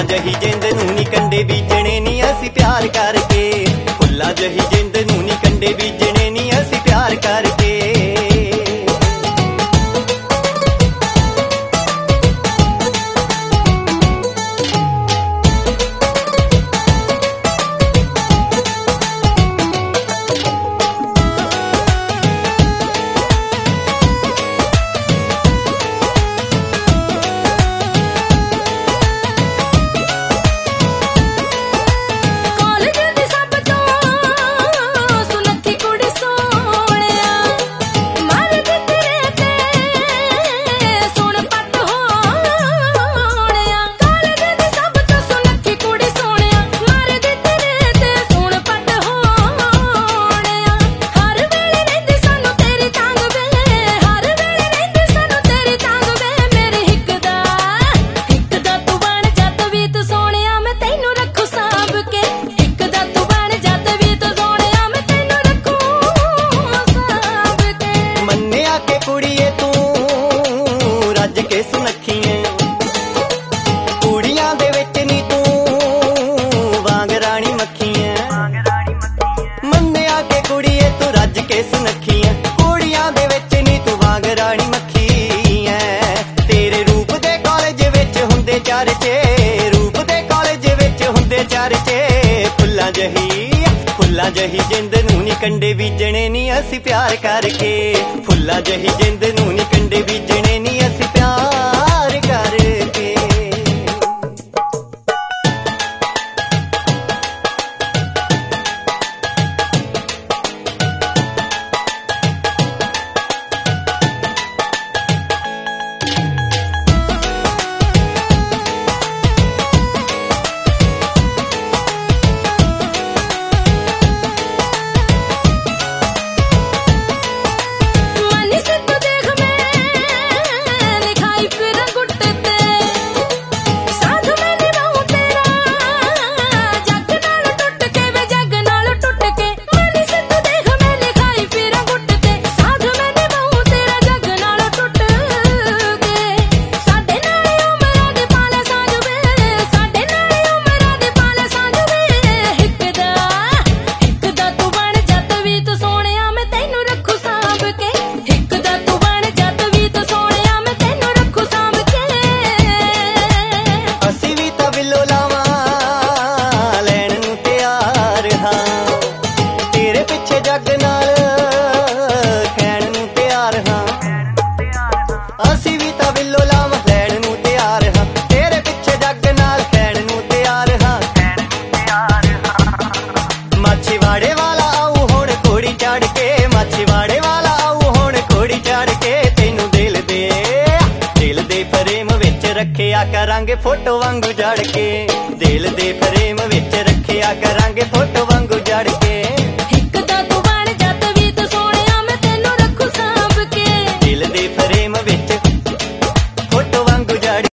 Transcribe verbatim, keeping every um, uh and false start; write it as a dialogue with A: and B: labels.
A: ਫੁੱਲਾਂ ਜਹੀ ਜਿੰਦ ਨੂੰ ਨੀ ਕੰਡੇ ਬੀਜਣੇ ਨੀ ਅਸੀਂ ਪਿਆਰ ਕਰਕੇ। ਫੁੱਲਾਂ ਜਹੀ ਜਿੰਦ ਨੂੰ ਨੀ ਕੰਡੇ ਬੀਜਣੇ ਨੀ ਅਸੀਂ ਪਿਆਰ ਕਰਕੇ। ਕੁੜੀਆਂ ਦੇ ਵਿੱਚ ਨੀ ਤੂੰ ਵਾਂਗ ਰਾਣੀ ਮੱਖੀ ਐ। ਮੰਨਿਆ ਕਿ ਕੁੜੀਏ ਤੂੰ ਰੱਜ ਕੇ ਸੁਨੱਖੀ ਐ। ਕੁੜੀਆਂ ਦੇ ਵਿੱਚ ਨੀ ਤੂੰ ਵਾਂਗ ਰਾਣੀ ਮੱਖੀ ਐ। ਤੇਰੇ ਰੂਪ ਦੇ ਕਾਲਜ ਵਿੱਚ ਹੁੰਦੇ ਚਰਚੇ, ਰੂਪ ਦੇ ਕਾਲਜ ਵਿੱਚ ਹੁੰਦੇ ਚਰਚੇ। ਫੁੱਲਾਂ ਜਹੀ ਫੁੱਲਾਂ ਜਹੀ ਜਿੰਦ ਨੂੰ ਨੀ ਕੰਡੇ ਬੀਜਣੇ ਨੀ ਅਸੀਂ ਪਿਆਰ ਕਰਕੇ। ਫੁੱਲਾਂ ਜਹੀ ਜਿੰਦ ਨੂੰ ਨੀ ਕੰਡੇ ਬੀਜਣੇ ਨੀ ਅਸੀਂ ਪਿਆਰ ਕਰਕੇ। ਜੱਗ ਨਾਲ ਖੈਣ ਨੂੰ ਤਿਆਰ ਹਾਂ ਅਸੀਂ ਵੀ ਤਾਂ ਬਿੱਲੋ ਲਾਵਾਂ ਲੈਣ ਨੂੰ ਤਿਆਰ ਹਾਂ। ਤੇਰੇ ਪਿੱਛੇ ਜੱਗ ਨਾਲ ਖੈਣ ਨੂੰ ਤਿਆਰ ਹਾਂ। ਮਾਛੀਵਾੜੇ ਵਾਲਾ ਆਊ ਹੁਣ ਘੋੜੀ ਚੜ ਕੇ, ਮਾਛੀਵਾੜੇ ਵਾਲਾ ਆਊ ਹੁਣ ਘੋੜੀ ਚੜ ਕੇ। ਤੈਨੂੰ ਦਿਲ ਦੇ ਦਿਲ ਦੇ ਫਰੇਮ ਵਿੱਚ ਰੱਖਿਆ ਕਰਾਂਗੇ ਫੋਟੋ ਵਾਂਗੂ ਜੜ ਕੇ। ਦਿਲ ਦੇ ਫਰੇਮ ਵਿੱਚ ਰੱਖਿਆ ਕਰਾਂਗੇ ਫੋਟੋ